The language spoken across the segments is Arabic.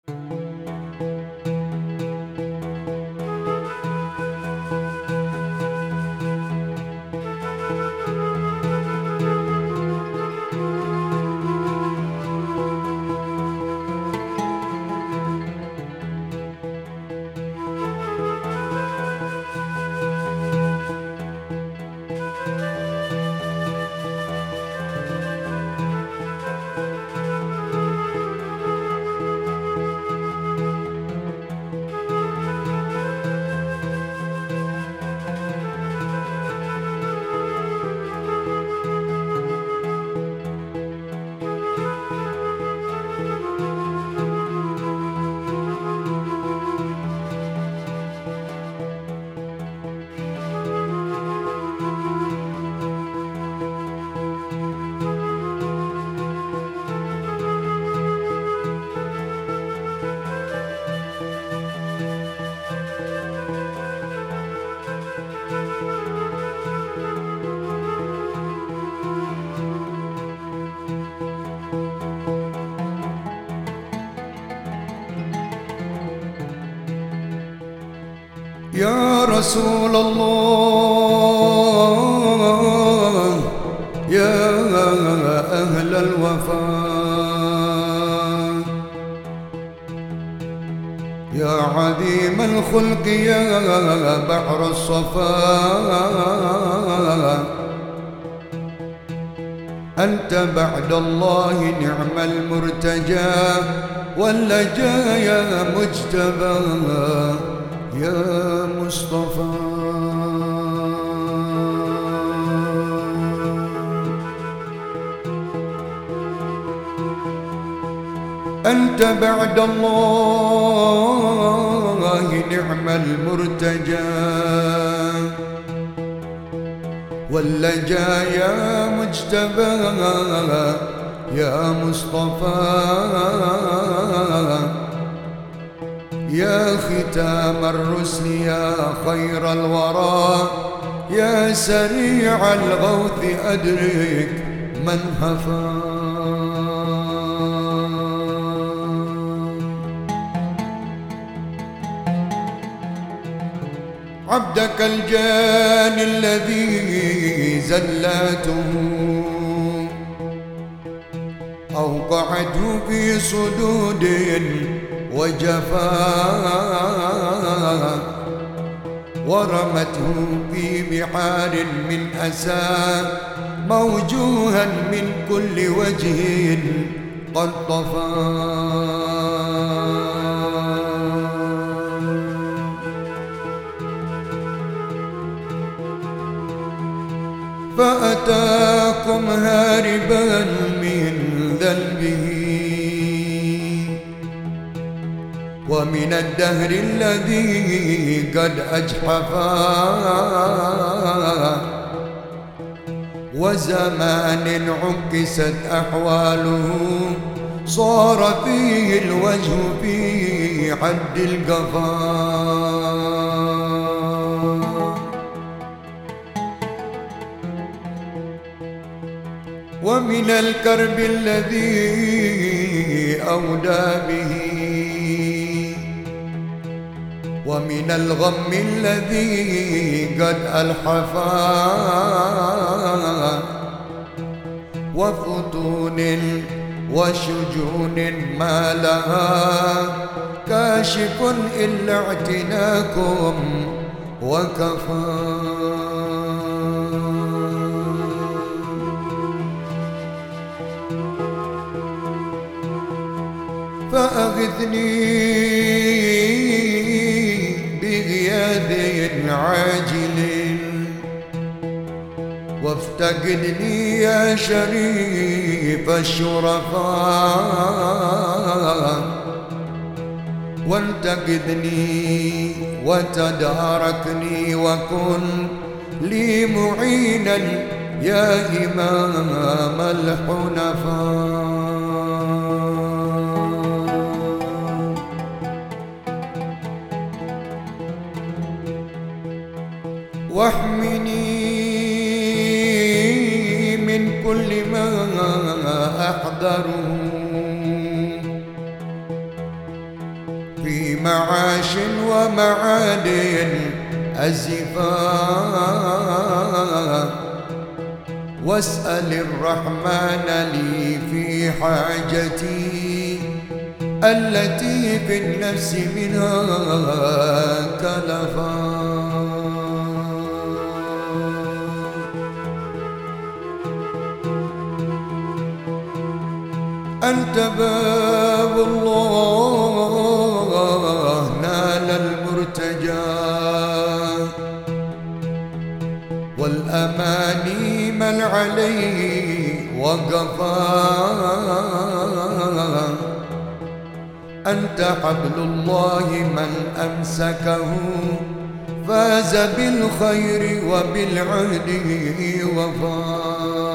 يا رسول الله يا أهل الوفاء، يا عظيم الخلق يا بحر الصفاء، أنت بعد الله نعم المرتجى واللجا يا مجتبى يا مصطفى. أنت بعد الله نعم المرتجى واللجا يا مجتبى يا مصطفى، يا ختام الرسل يا خير الورى، يا سريع الغوث أدرك من هفى. عبدك الجاني الذي زلاته أوقعته في صدود وجفا، ورمته في بحار من أسى، موجوها من كل وجه قد طفى. فأتاكم هاربا من ذنبه ومن الدهر الذي قد أجحفا، وزمان عكست أحواله صار فيه الوجه في حد القفا. ومن الكرب الذي أودى به ومن الغم الذي قد ألحفا، وفتون وشجون ما لها كاشف إلا اعتناكم وكفى. فأغثني بغياث عاجل وافتقدني يا شريف الشرفاء، وانتقدني وتداركني وكن لي معينا يا إمام الحنفاء. واحمني من كل ما أحذره معاش ومعاد أزفا، واسأل الرحمن لي في حاجتي التي في النفس منها كلفا. أنت باب الله نال المرتجى، والأماني من عليه وقفا. أنت حبل الله من أمسكه فاز بالخير وبالعهد وفا.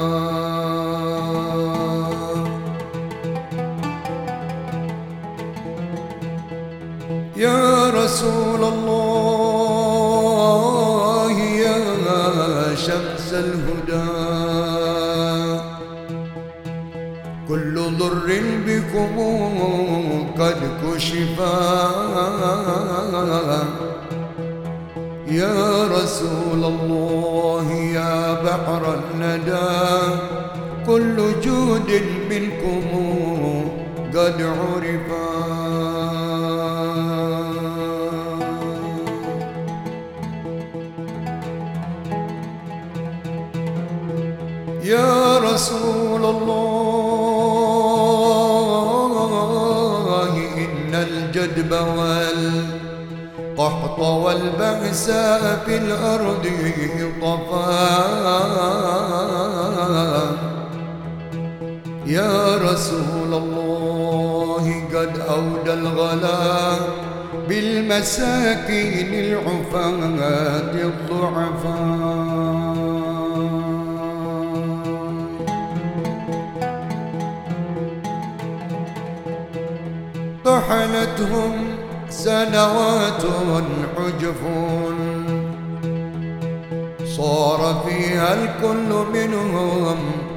يا رسول الله يا شمس الهدى، كل ضر بكم قد كشفا. يا رسول الله يا بحر الندى، كل جود منكم قد عرفا. يا رسول الله إن الجدب والقحط والبأساء في الأرض طفا. يا رسول الله قد أودى الغلا بالمساكين العفاة الضعفاء. طحنتهم سنوات عجف، صار فيها الكل منهم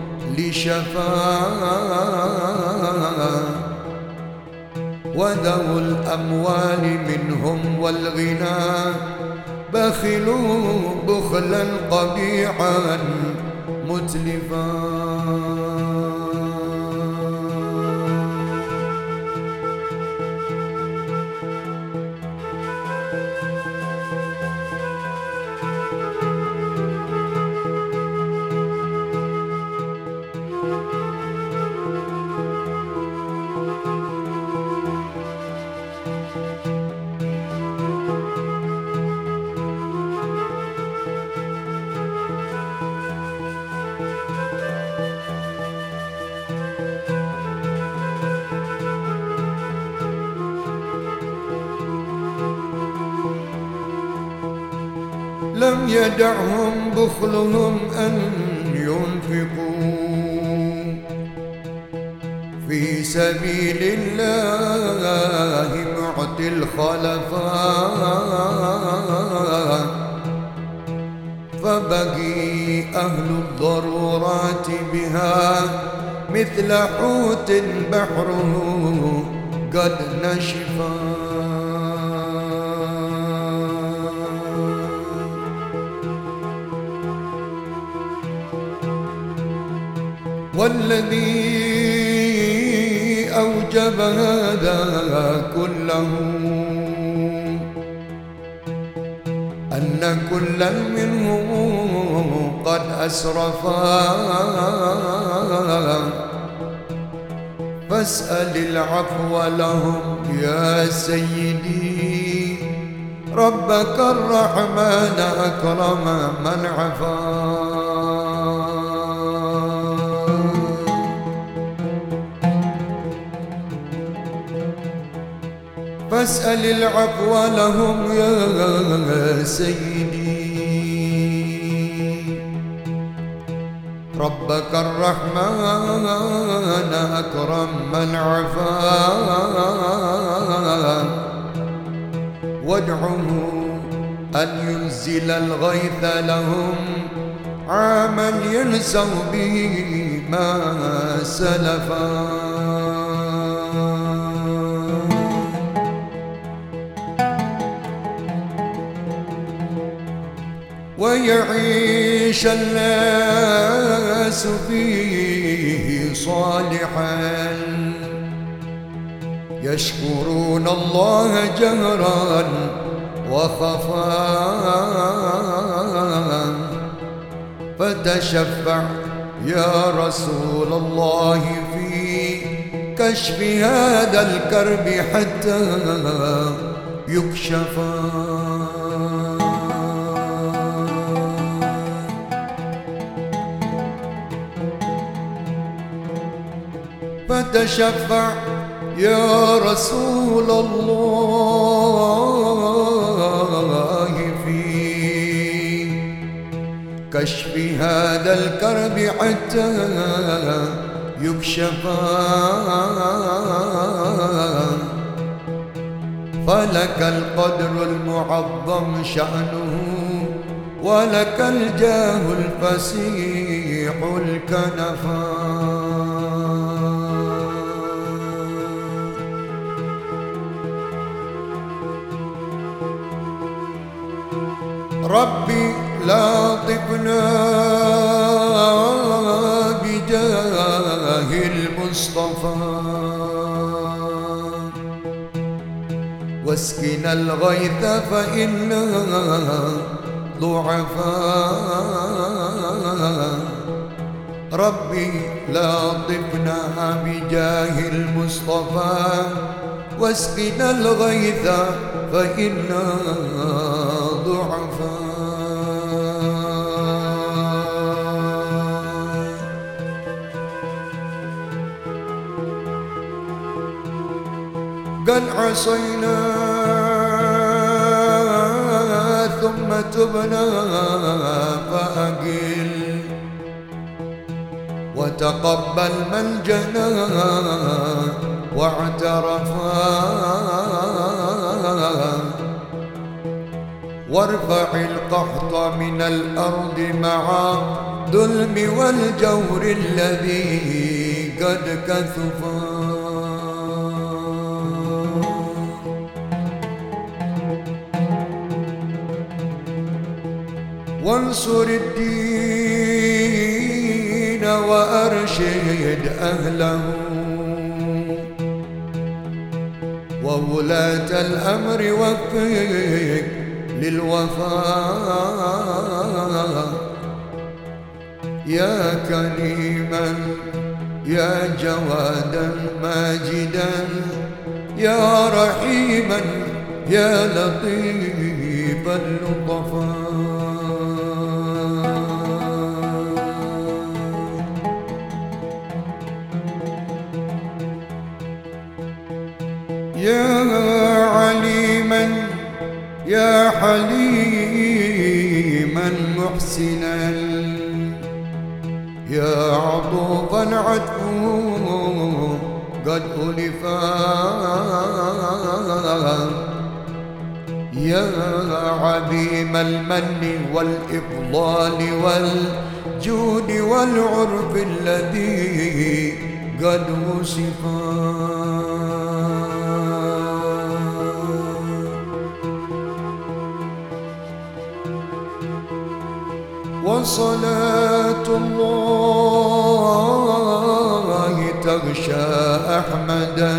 لشفاء. وذو الأموال منهم والغنى بخلوا بخلا قبيحا متلفا. لم يدعهم بخلهم أن ينفقوا في سبيل الله معطي الخلفاء. فبقي أهل الضرورات بها مثل حوت بحره قد نشفا. والذي أوجب هذا كله أن كلا منهم قد أسرفا. فاسأل العفو لهم يا سيدي، ربك الرحمن أكرم من عفا. فاسأل العفو لهم يا سيدي، ربك الرحمن أكرم من عفا. وادعه أن ينزل الغيث لهم عاما ينسوا به ما سلفا. فيعيش الناس فيه صالحا يشكرون الله جهرا وخفاء فتشفع يا رسول الله في كشف هذا الكرب حتى يكشفا. فتشفع يا رسول الله في كشف هذا الكرب حتى يكشفا. فلك القدر المعظم شأنه ولك الجاه الفسيح الكنفا. ربي لاطفنا بجاه المصطفى واسقنا الغيث فإنا ضعفاء. ربي لاطفنا بجاه المصطفى واسقنا الغيث فإنا ضعفاء. قد عصينا ثم تبنا فأقل وتقبل من جنى واعترفا. وارفع القحط من الأرض مع الظلم والجور الذي قد كثفا. وانصر الدين وأرشد أهله وولاة الأمر وفق للوفاء. يا كريما يا جوادا ماجدا يا رحيما يا لطيف اللطفاء. يا عليما يا حليما محسنا يا عطوفا عطفه قد ألفا. يا عظيم المن والإفضال والجود والعرف الذي قد وصفا. وصلاة الله تغشى أحمدا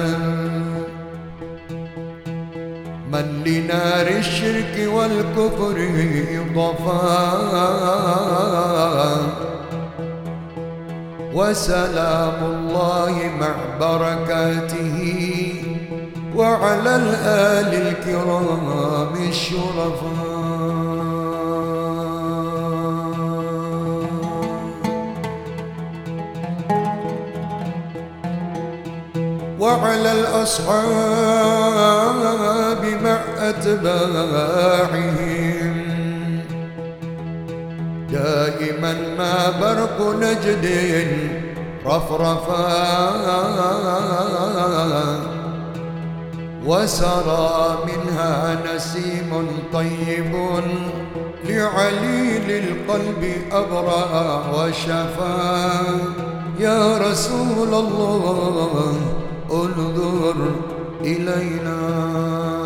من لنار الشرك والكفر ضفا. وسلام الله مع بركاته وعلى الآل الكرام الشرفاء. وعلى الأصحاب مع أتباعهم دائما ما برق نجد رفرفا. وسرى منها نسيم طيب لعليل القلب أبرأ وشفا. يا رسول الله انظر إلينا.